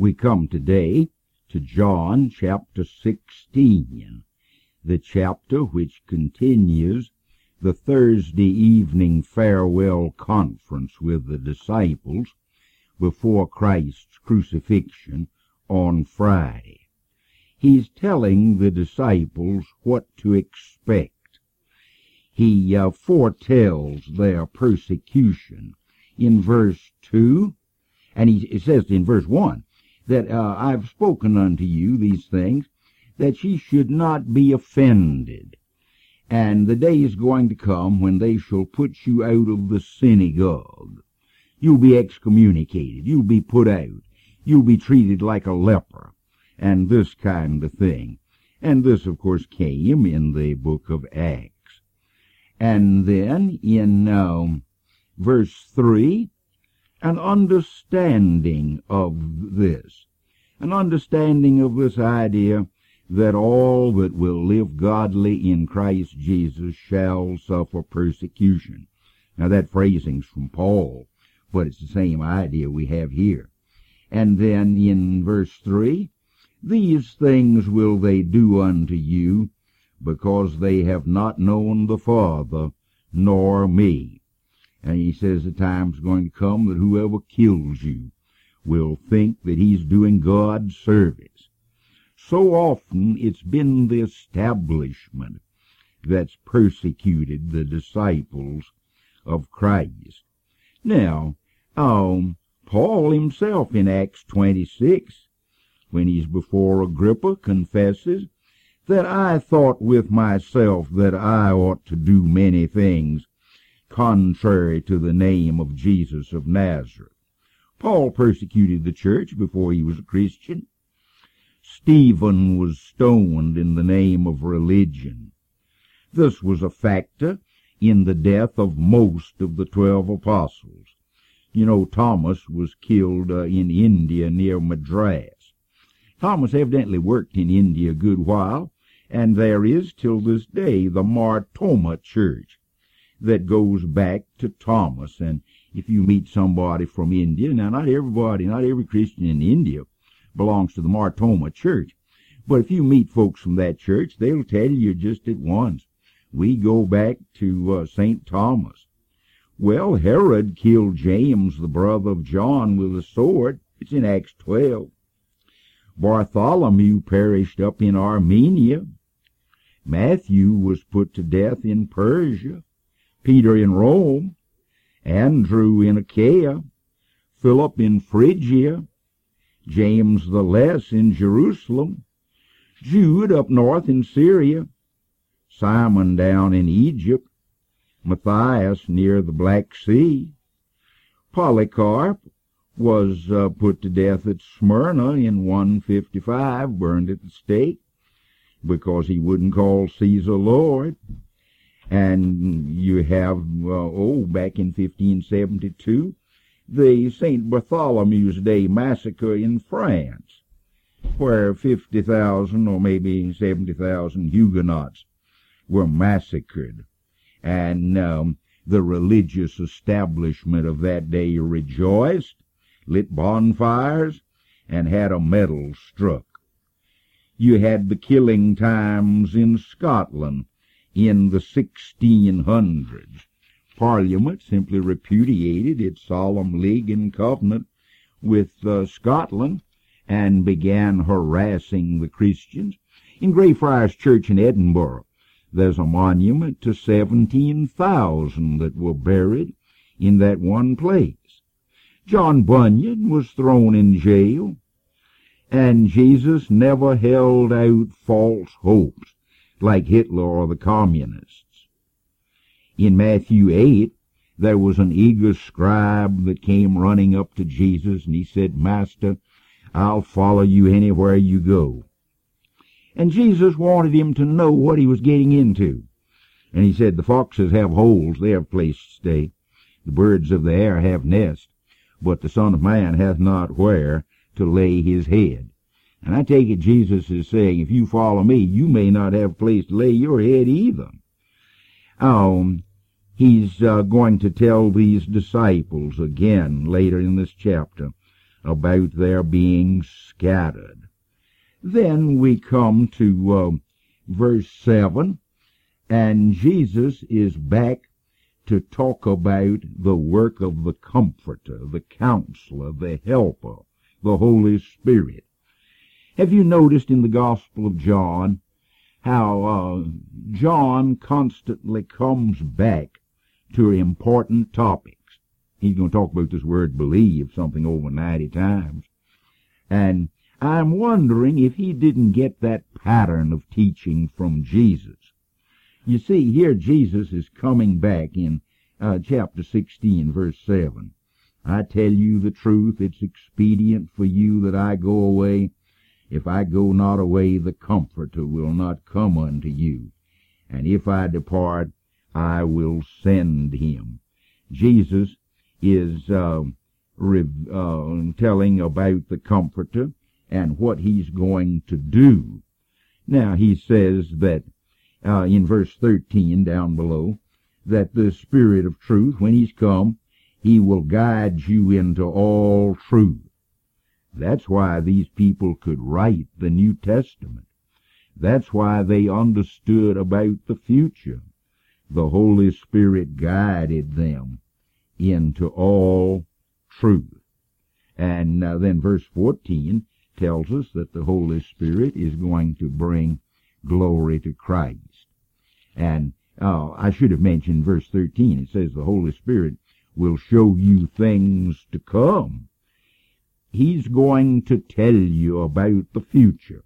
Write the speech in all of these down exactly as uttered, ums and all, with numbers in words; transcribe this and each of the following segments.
We come today to John chapter sixteen, the chapter which continues the Thursday evening farewell conference with the disciples before Christ's crucifixion on Friday. He's telling the disciples what to expect. He uh, foretells their persecution in verse two, and he, he says in verse one, that uh, I've spoken unto you these things, that ye should not be offended. And the day is going to come when they shall put you out of the synagogue. You'll be excommunicated. You'll be put out. You'll be treated like a leper, and this kind of thing. And this, of course, came in the book of Acts. And then in um, verse three, an understanding of this, an understanding of this idea that all that will live godly in Christ Jesus shall suffer persecution. Now that phrasing's from Paul, but it's the same idea we have here. And then in verse three, these things will they do unto you, because they have not known the Father nor me. And he says the time's going to come that whoever kills you will think that he's doing God's service. So often it's been the establishment that's persecuted the disciples of Christ. Now, um, Paul himself in Acts twenty-six, when he's before Agrippa, confesses that I thought with myself that I ought to do many things contrary to the name of Jesus of Nazareth. Paul persecuted the church before he was a Christian. Stephen was stoned in the name of religion. This was a factor in the death of most of the twelve apostles. You know, Thomas was killed uh, in India near Madras. Thomas evidently worked in India a good while, and there is till this day the Mar Thoma Church that goes back to Thomas. And if you meet somebody from India, now not everybody, not every Christian in India belongs to the Mar Thoma Church, but if you meet folks from that church, they'll tell you just at once, we go back to uh, Saint Thomas. Well, Herod killed James, the brother of John, with a sword. It's in Acts twelve. Bartholomew perished up in Armenia. Matthew was put to death in Persia. Peter in Rome, Andrew in Achaia, Philip in Phrygia, James the Less in Jerusalem, Jude up north in Syria, Simon down in Egypt, Matthias near the Black Sea. Polycarp was uh, put to death at Smyrna in one fifty-five, burned at the stake, because he wouldn't call Caesar Lord. And you have, uh, oh, back in fifteen seventy-two, the Saint Bartholomew's Day massacre in France, where fifty thousand or maybe seventy thousand Huguenots were massacred. And um, the religious establishment of that day rejoiced, lit bonfires, and had a medal struck. You had the killing times in Scotland in the sixteen hundreds. Parliament simply repudiated its solemn league and covenant with uh, Scotland and began harassing the Christians. In Greyfriars Church in Edinburgh, there's a monument to seventeen thousand that were buried in that one place. John Bunyan was thrown in jail, and Jesus never held out false hopes like Hitler or the communists. In Matthew eight, there was an eager scribe that came running up to Jesus, and he said, Master, I'll follow you anywhere you go. And Jesus wanted him to know what he was getting into. And he said, the foxes have holes, they have a place to stay. The birds of the air have nests, but the Son of Man hath not where to lay his head. And I take it Jesus is saying, if you follow me, you may not have a place to lay your head either. Um, he's uh, going to tell these disciples again later in this chapter about their being scattered. Then we come to uh, verse seven, and Jesus is back to talk about the work of the Comforter, the Counselor, the Helper, the Holy Spirit. Have you noticed in the Gospel of John how uh, John constantly comes back to important topics? He's going to talk about this word believe something over ninety times. And I'm wondering if he didn't get that pattern of teaching from Jesus. You see, here Jesus is coming back in uh, chapter sixteen, verse seven. I tell you the truth, it's expedient for you that I go away. If I go not away, the Comforter will not come unto you. And if I depart, I will send him. Jesus is uh, re- uh, telling about the Comforter and what he's going to do. Now, he says that uh, in verse thirteen down below, that the Spirit of truth, when he's come, he will guide you into all truth. That's why these people could write the New Testament. That's why they understood about the future. The Holy Spirit guided them into all truth. And uh, then verse fourteen tells us that the Holy Spirit is going to bring glory to Christ. And uh, I should have mentioned verse thirteen. It says the Holy Spirit will show you things to come. He's going to tell you about the future.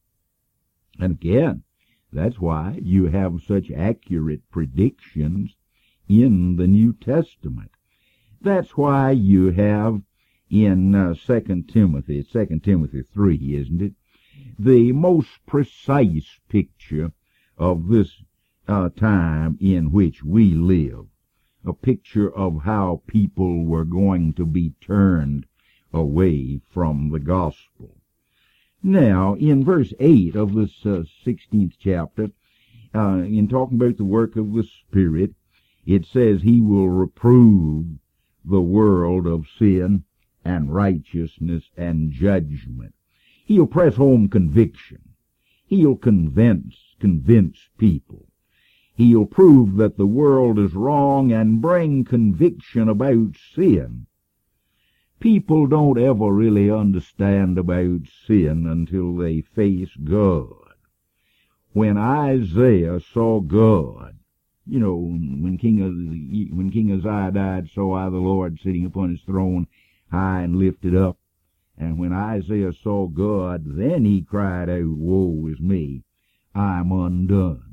And again, that's why you have such accurate predictions in the New Testament. That's why you have in uh, Second Timothy, Second Timothy three, isn't it? The most precise picture of this uh, time in which we live. A picture of how people were going to be turned away from the gospel. Now, in verse eight of this uh, sixteenth chapter, uh, in talking about the work of the Spirit, it says he will reprove the world of sin and righteousness and judgment. He'll press home conviction. He'll convince, convince people. He'll prove that the world is wrong and bring conviction about sin. People don't ever really understand about sin until they face God. When Isaiah saw God, you know, when King of, when King Uzziah died, saw I the Lord sitting upon his throne, high and lifted up. And when Isaiah saw God, then he cried out, woe is me, I'm undone.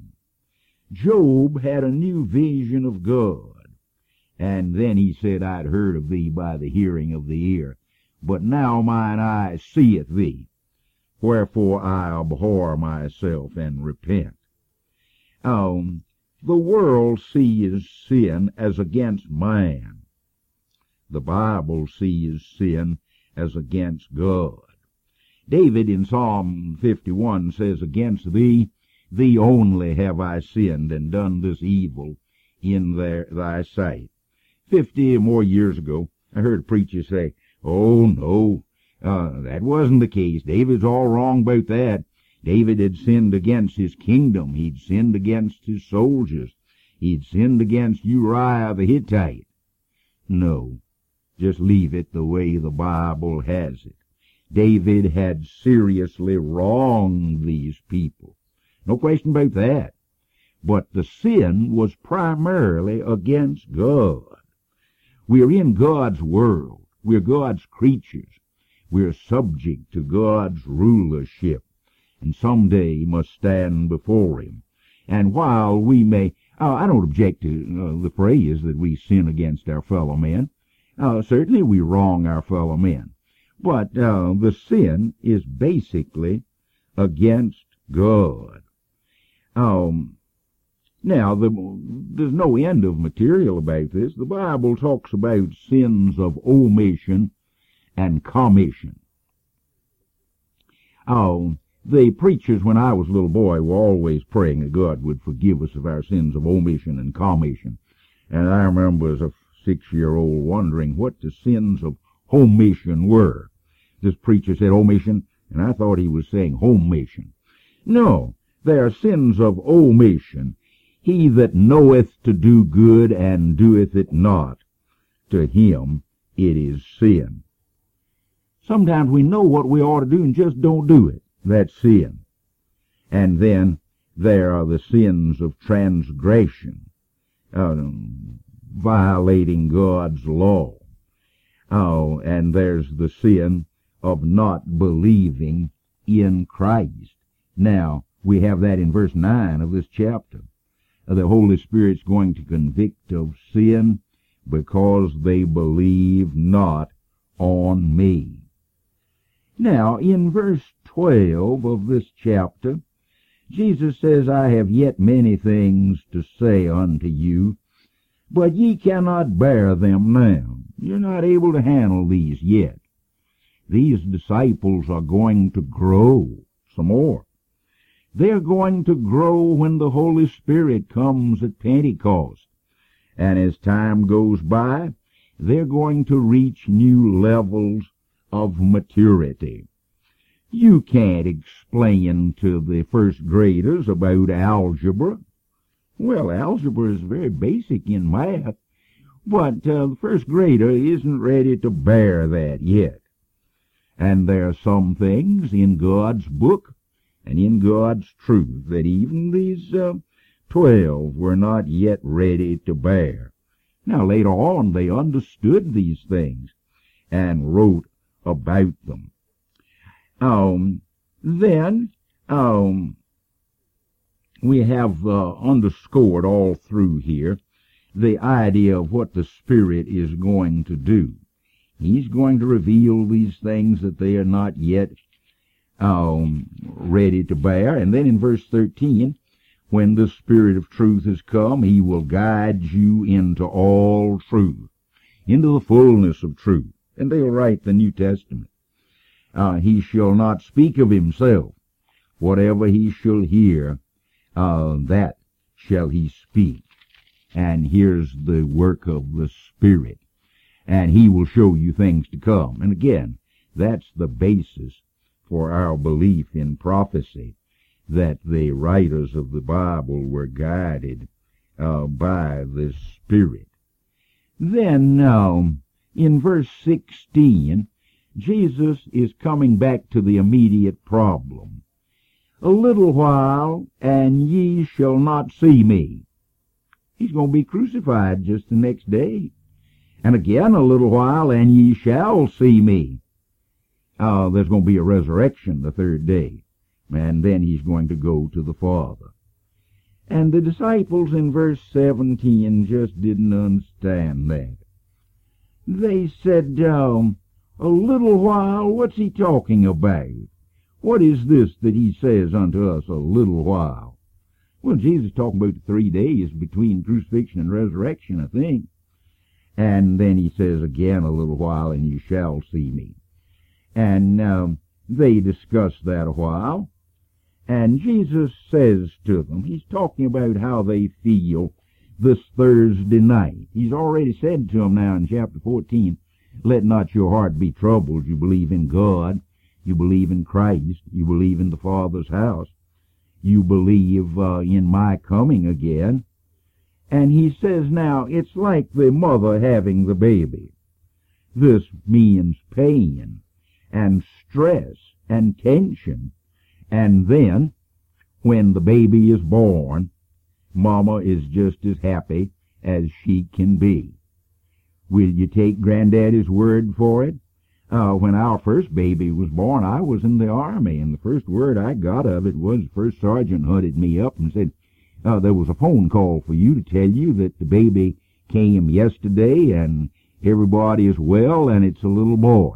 Job had a new vision of God. And then he said, I'd heard of thee by the hearing of the ear, but now mine eye seeth thee. Wherefore I abhor myself and repent. Um, the world sees sin as against man. The Bible sees sin as against God. David in Psalm fifty-one says, against thee, thee only have I sinned and done this evil in their, thy sight. Fifty or more years ago, I heard a preacher say, oh, no, uh, that wasn't the case. David's all wrong about that. David had sinned against his kingdom. He'd sinned against his soldiers. He'd sinned against Uriah the Hittite. No, just leave it the way the Bible has it. David had seriously wronged these people. No question about that. But the sin was primarily against God. We're in God's world. We're God's creatures. We're subject to God's rulership, and someday must stand before him. And while we may, uh, I don't object to uh, the phrase that we sin against our fellow men. Uh, certainly we wrong our fellow men. But uh, the sin is basically against God. Um, now, the, there's no end of material about this. The Bible talks about sins of omission and commission. Oh, the preachers, when I was a little boy, were always praying that God would forgive us of our sins of omission and commission. And I remember as a six-year-old wondering what the sins of omission were. This preacher said omission, and I thought he was saying omission. No, they are sins of omission. He that knoweth to do good and doeth it not, to him it is sin. Sometimes we know what we ought to do and just don't do it. That's sin. And then there are the sins of transgression, uh, violating God's law. Oh, and there's the sin of not believing in Christ. Now, we have that in verse nine of this chapter. The Holy Spirit's going to convict of sin because they believe not on me. Now, in verse twelve of this chapter, Jesus says, I have yet many things to say unto you, but ye cannot bear them now. You're not able to handle these yet. These disciples are going to grow some more. They're going to grow when the Holy Spirit comes at Pentecost. And as time goes by, they're going to reach new levels of maturity. You can't explain to the first graders about algebra. Well, algebra is very basic in math, but uh, the first grader isn't ready to bear that yet. And there are some things in God's book and in God's truth that even these uh, twelve were not yet ready to bear. Now, later on, they understood these things and wrote about them. Um, then, um, we have uh, underscored all through here the idea of what the Spirit is going to do. He's going to reveal these things that they are not yet um, ready to bear. And then in verse thirteen, when the Spirit of truth has come, he will guide you into all truth, into the fullness of truth. And they'll write the New Testament. Uh, he shall not speak of himself. Whatever he shall hear, uh, that shall he speak. And here's the work of the Spirit. And he will show you things to come. And again, that's the basis for our belief in prophecy, that the writers of the Bible were guided uh, by the Spirit. Then, um, in verse sixteen, Jesus is coming back to the immediate problem. A little while, and ye shall not see me. He's going to be crucified just the next day. And again, a little while, and ye shall see me. Uh, there's going to be a resurrection the third day. And then he's going to go to the Father. And the disciples in verse seventeen just didn't understand that. They said, um, a little while, what's he talking about? What is this that he says unto us, a little while? Well, Jesus is talking about the three days between crucifixion and resurrection, I think. And then he says again, a little while, and you shall see me. And um, they discuss that a while. And Jesus says to them, he's talking about how they feel this Thursday night. He's already said to them now in chapter fourteen, let not your heart be troubled. You believe in God. You believe in Christ. You believe in the Father's house. You believe uh, in my coming again. And he says now, it's like the mother having the baby. This means pain and stress and tension. And then, when the baby is born, Mama is just as happy as she can be. Will you take Granddaddy's word for it? Uh, when our first baby was born, I was in the Army, and the first word I got of it was the first sergeant hunted me up and said, uh, there was a phone call for you to tell you that the baby came yesterday, and everybody is well, and it's a little boy.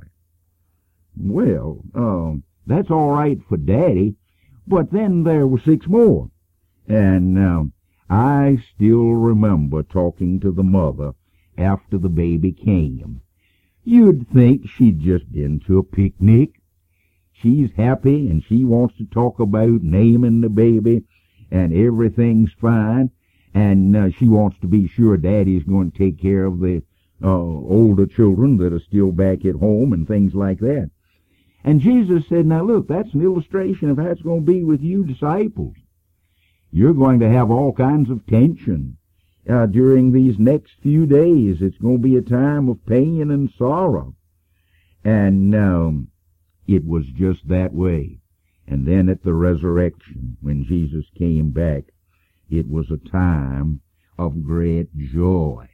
Well, um, that's all right for Daddy, but then there were six more. And um, I still remember talking to the mother after the baby came. You'd think she'd just been to a picnic. She's happy, and she wants to talk about naming the baby, and everything's fine, and uh, she wants to be sure Daddy's going to take care of the uh, older children that are still back at home and things like that. And Jesus said, now look, that's an illustration of how it's going to be with you disciples. You're going to have all kinds of tension uh, during these next few days. It's going to be a time of pain and sorrow. And um, it was just that way. And then at the resurrection, when Jesus came back, it was a time of great joy.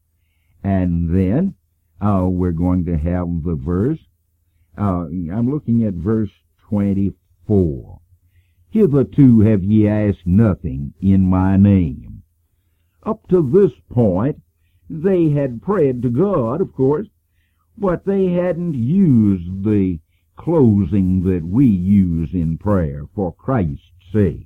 And then uh, we're going to have the verse. Uh, I'm looking at verse twenty-four. Hitherto have ye asked nothing in my name. Up to this point, they had prayed to God, of course, but they hadn't used the closing that we use in prayer for Christ's sake.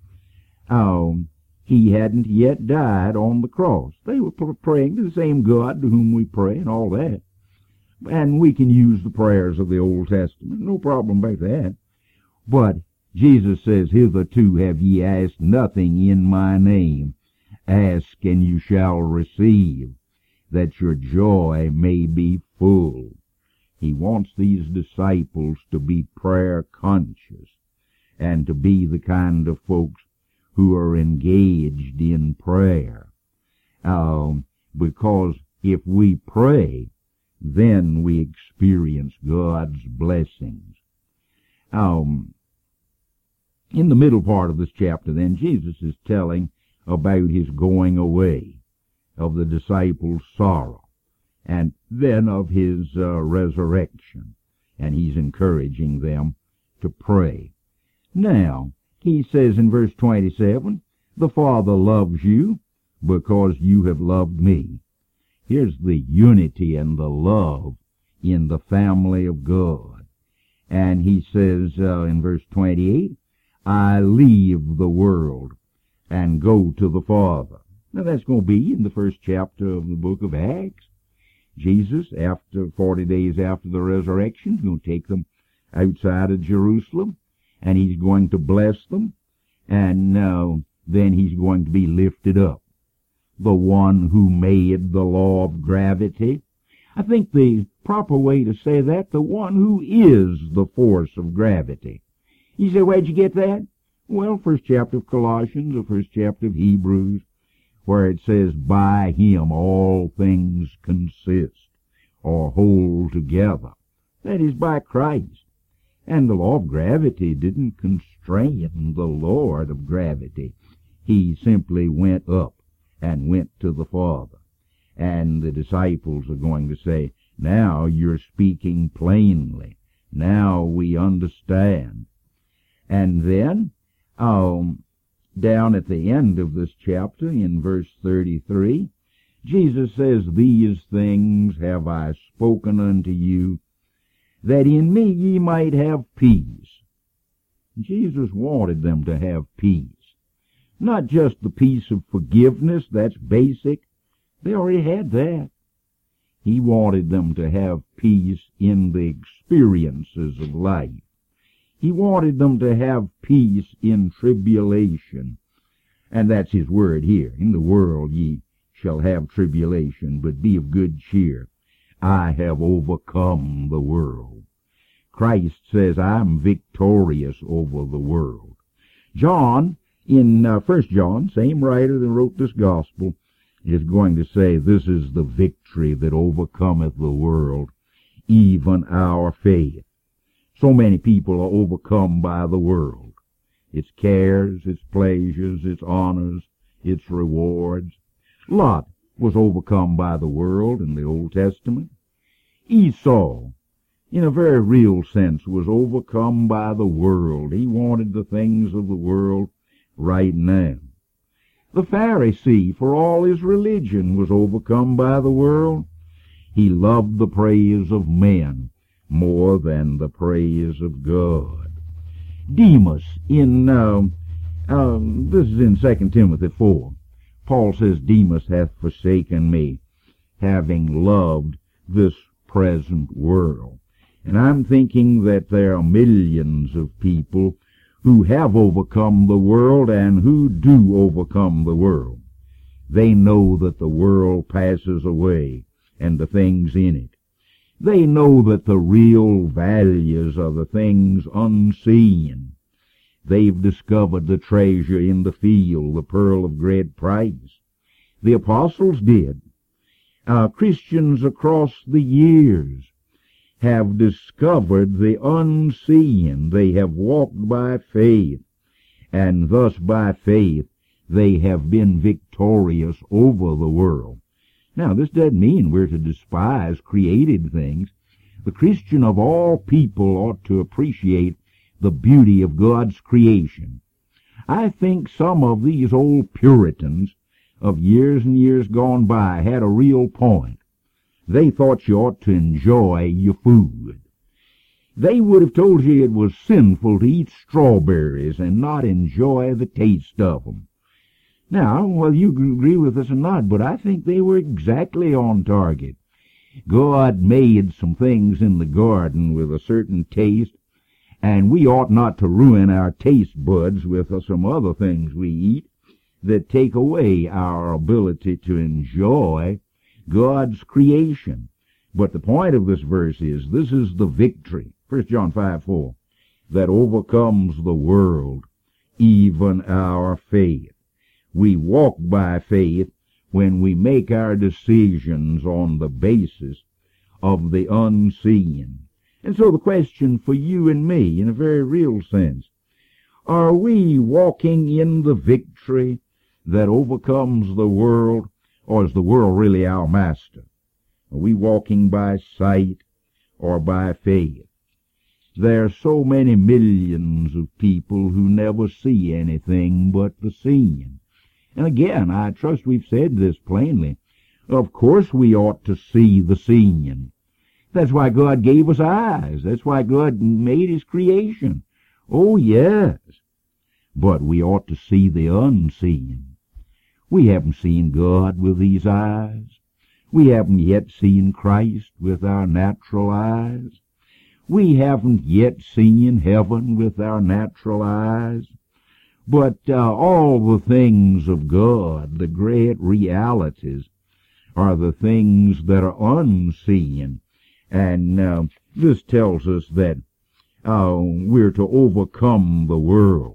Um, he hadn't yet died on the cross. They were praying to the same God to whom we pray and all that. And we can use the prayers of the Old Testament. No problem about that. But Jesus says, hitherto have ye asked nothing in my name. Ask and you shall receive, that your joy may be full. He wants these disciples to be prayer conscious and to be the kind of folks who are engaged in prayer. Um, because if we pray, then we experience God's blessings. Um, in the middle part of this chapter, then, Jesus is telling about his going away, of the disciples' sorrow, and then of his uh, resurrection. And he's encouraging them to pray. Now, he says in verse twenty-seven, the Father loves you because you have loved me. Here's the unity and the love in the family of God. And he says uh, in verse twenty-eight, I leave the world and go to the Father. Now that's going to be in the first chapter of the book of Acts. Jesus, after forty days after the resurrection, is going to take them outside of Jerusalem, and he's going to bless them, and uh, then he's going to be lifted up. The one who made the law of gravity. I think the proper way to say that, the one who is the force of gravity. You say, where'd you get that? Well, first chapter of Colossians, or first chapter of Hebrews, where it says, by him all things consist, or hold together. That is by Christ. And the law of gravity didn't constrain the Lord of gravity. He simply went up and went to the Father. And the disciples are going to say, now you're speaking plainly. Now we understand. And then, um, down at the end of this chapter, in verse thirty-three, Jesus says, these things have I spoken unto you, that in me ye might have peace. Jesus wanted them to have peace. Not just the peace of forgiveness, that's basic. They already had that. He wanted them to have peace in the experiences of life. He wanted them to have peace in tribulation. And that's his word here. In the world ye shall have tribulation, but be of good cheer. I have overcome the world. Christ says, I'm victorious over the world. John, in uh, First John, same writer that wrote this gospel, is going to say, this is the victory that overcometh the world, even our faith. So many people are overcome by the world. Its cares, its pleasures, its honors, its rewards. Lot was overcome by the world in the Old Testament. Esau, in a very real sense, was overcome by the world. He wanted the things of the world right now. The Pharisee, for all his religion, was overcome by the world. He loved the praise of men more than the praise of God. Demas, in uh, uh, this is in Second Timothy four. Paul says, Demas hath forsaken me, having loved this present world. And I'm thinking that there are millions of people who have overcome the world and who do overcome the world. They know that the world passes away and the things in it. They know that the real values are the things unseen. They've discovered the treasure in the field, the pearl of great price. The apostles did. Uh, Christians across the years have discovered the unseen. They have walked by faith, and thus by faith they have been victorious over the world. Now, this doesn't mean we're to despise created things. The Christian of all people ought to appreciate the beauty of God's creation. I think some of these old Puritans of years and years gone by had a real point. They thought you ought to enjoy your food. They would have told you it was sinful to eat strawberries and not enjoy the taste of them. Now, whether you agree with us or not, but I think they were exactly on target. God made some things in the garden with a certain taste, and we ought not to ruin our taste buds with some other things we eat that take away our ability to enjoy God's creation. But the point of this verse is, this is the victory, First John five four, that overcomes the world, even our faith. We walk by faith when we make our decisions on the basis of the unseen. And so the question for you and me, in a very real sense, are we walking in the victory that overcomes the world, or is the world really our master? Are we walking by sight or by faith? There are so many millions of people who never see anything but the seen. And again, I trust we've said this plainly. Of course we ought to see the seen. That's why God gave us eyes. That's why God made His creation. Oh, yes. But we ought to see the unseen. We haven't seen God with these eyes. We haven't yet seen Christ with our natural eyes. We haven't yet seen heaven with our natural eyes. But uh, all the things of God, the great realities, are the things that are unseen. And uh, this tells us that uh, we're to overcome the world.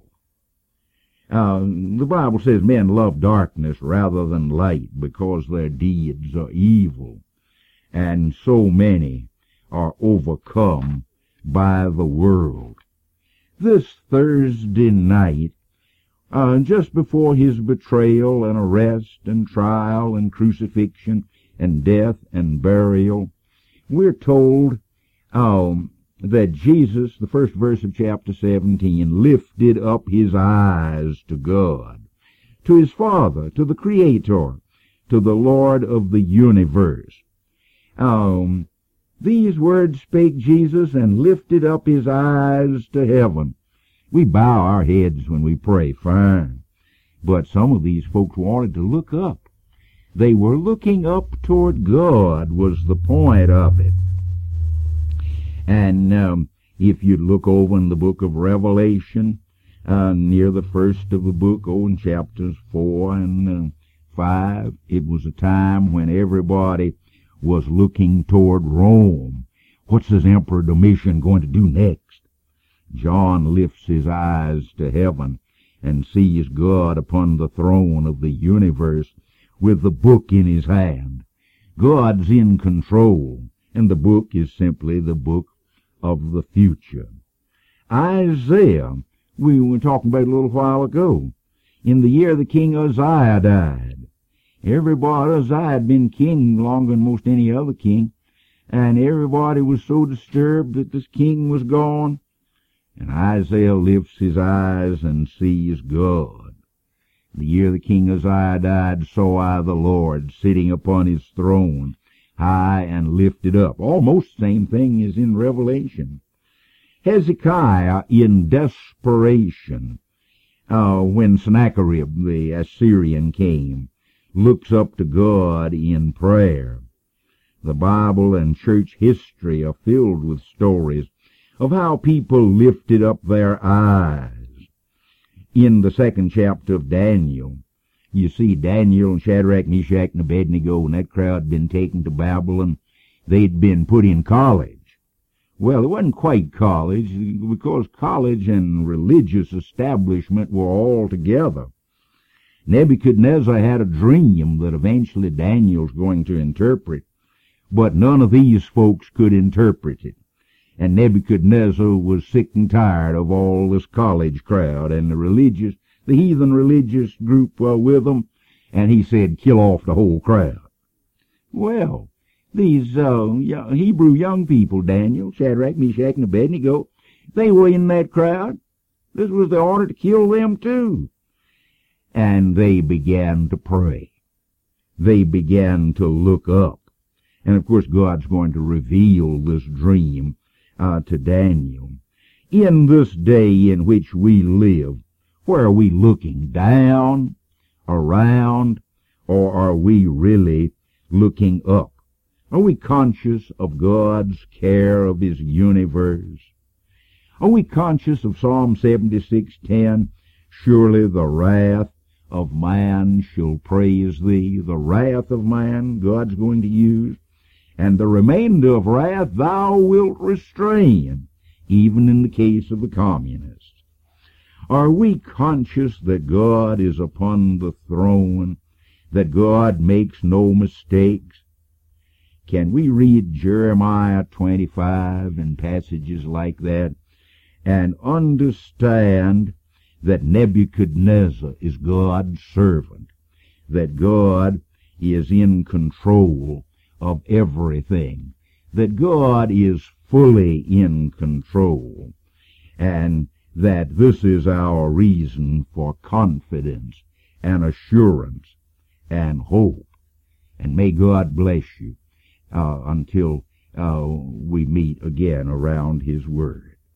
Uh, the Bible says men love darkness rather than light because their deeds are evil. And so many are overcome by the world. This Thursday night, Uh, just before his betrayal and arrest and trial and crucifixion and death and burial, we're told um, that Jesus, the first verse of chapter seventeen, lifted up his eyes to God, to his Father, to the Creator, to the Lord of the universe. Um, these words spake Jesus and lifted up his eyes to heaven. We bow our heads when we pray, fine. But some of these folks wanted to look up. They were looking up toward God, was the point of it. And um, if you'd look over in the book of Revelation, uh, near the first of the book, oh, in chapters four and uh, five, it was a time when everybody was looking toward Rome. What's this Emperor Domitian going to do next? John lifts his eyes to heaven and sees God upon the throne of the universe with the book in his hand. God's in control, and the book is simply the book of the future. Isaiah, we were talking about a little while ago, in the year the King Uzziah died. Everybody, Uzziah had been king longer than most any other king, and everybody was so disturbed that this king was gone. And Isaiah lifts his eyes and sees God. The year the King Uzziah died, saw I the Lord sitting upon his throne, high and lifted up. Almost the same thing as in Revelation. Hezekiah, in desperation, uh, when Sennacherib, the Assyrian, came, looks up to God in prayer. The Bible and church history are filled with stories of how people lifted up their eyes. In the second chapter of Daniel, You see, Daniel and Shadrach, Meshach, and Abednego, when that crowd had been taken to Babylon, they'd been put in college. Well, it wasn't quite college, because college and religious establishment were all together. Nebuchadnezzar had a dream that eventually Daniel's going to interpret, but none of these folks could interpret it. And Nebuchadnezzar was sick and tired of all this college crowd and the religious, the heathen religious group uh, with them, and he said, kill off the whole crowd. Well, these uh, Hebrew young people, Daniel, Shadrach, Meshach, and Abednego, they were in that crowd. This was the order to kill them too. And they began to pray. They began to look up. And of course God's going to reveal this dream uh, to Daniel. In this day in which we live, where are we looking? Down, around, or are we really looking up? Are we conscious of God's care of His universe? Are we conscious of Psalm seventy-six ten? Surely the wrath of man shall praise thee. The wrath of man God's going to use. And the remainder of wrath thou wilt restrain, even in the case of the communists. Are we conscious that God is upon the throne, that God makes no mistakes? Can we read Jeremiah twenty-five and passages like that and understand that Nebuchadnezzar is God's servant, that God is in control of everything, that God is fully in control, and that this is our reason for confidence and assurance and hope. And may God bless you uh, until uh, we meet again around His Word.